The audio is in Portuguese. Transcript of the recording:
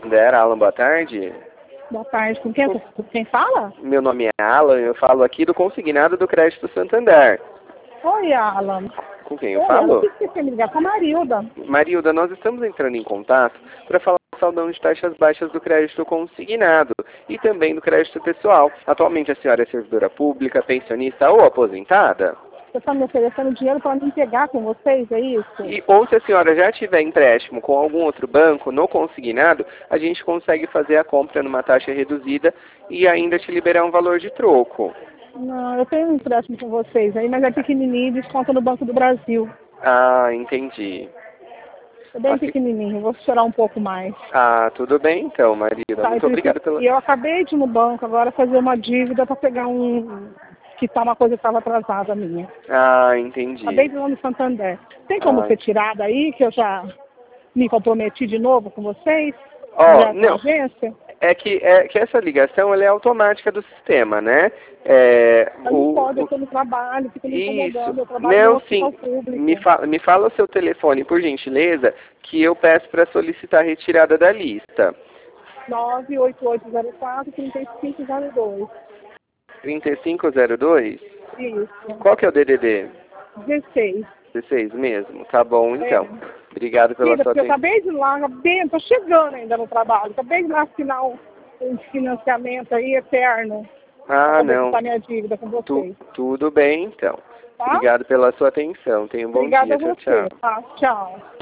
Santander. Alan, boa tarde. Boa tarde. Com quem fala? Meu nome é Alan, eu falo aqui do consignado do Crédito Santander. Oi, Alan. Com quem eu falo? Eu esqueci de me ligar com a Marilda. Marilda, nós estamos entrando em contato para falar do saldão de taxas baixas do crédito consignado e também do crédito pessoal. Atualmente a senhora é servidora pública, pensionista ou aposentada? Você está me oferecendo dinheiro para me pegar com vocês, é isso? Ou se a senhora já tiver empréstimo com algum outro banco no consignado, a gente consegue fazer a compra numa taxa reduzida e ainda te liberar um valor de troco. Não, eu tenho um empréstimo com vocês aí, mas é pequenininho e desconta no Banco do Brasil. Ah, entendi. É bem Assim... pequenininho, vou chorar um pouco mais. Ah, tudo bem então, Marilda. Muito obrigado pela... E eu acabei de ir no banco agora fazer uma dívida para pegar uma coisa que estava atrasada minha. Ah, entendi. Acabei de ir lá no Santander. Tem como ser tirada aí, que eu já me comprometi de novo com vocês? Não. Agência? É que essa ligação ela é automática do sistema, né? Não pode, eu estou no trabalho, fico me incomodando, eu trabalho no hospital público. Me fala o seu telefone, por gentileza, que eu peço para solicitar a retirada da lista. 98804-3502. 3502? Isso. Qual que é o DDD? 16. 16 mesmo? Tá bom, então. Obrigado pela sua atenção. Eu acabei de ir lá, estou chegando ainda no trabalho, acabei de lá assinar um financiamento aí eterno. Ah, não. Minha dívida com vocês. Tudo bem, então. Tá? Obrigado pela sua atenção. Tenha um bom dia. Obrigada a você. Tchau, tchau. Tá, tchau.